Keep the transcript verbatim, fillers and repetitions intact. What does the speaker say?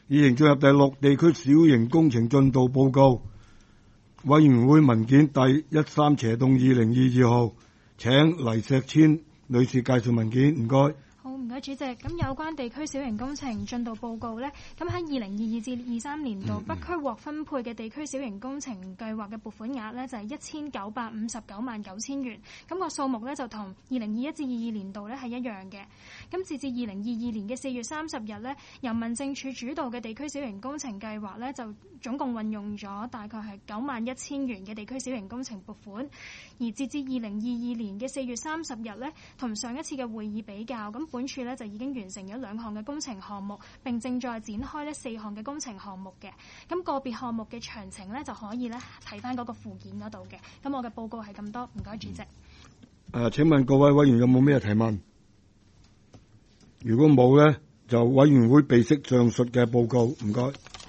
已經進入第六地區小型工程進度報告委員會文件第一三斜洞二零二二號，請黎石千女士介紹文件，唔該。 好，唔該主席。咁有關地區小型工程進度報告呢，咁喺二零二二至二三年度北區獲分配嘅地區小型工程計劃嘅撥款額呢，就係一千九百五十九萬九千元。咁個數目呢，就同二零二一至二二年度呢係一樣嘅。咁截至二零二二年嘅四月三十日呢，由民政處主導嘅地區小型工程計劃呢，就總共運用咗大概係九萬一千元嘅地區小型工程撥款。而截至二零二二年嘅四月三十日呢，同上一次嘅會議比較，咁本處呢就已經完成咗兩項嘅工程項目，並正在展開呢四項嘅工程項目嘅。咁個別項目嘅詳情呢，就可以呢睇翻嗰個附件嗰度嘅。咁我嘅報告係咁多，唔該主席。誒、 呃，請問各位委員有冇咩提問？如果冇呢，就委員會備悉上述嘅報告，唔該。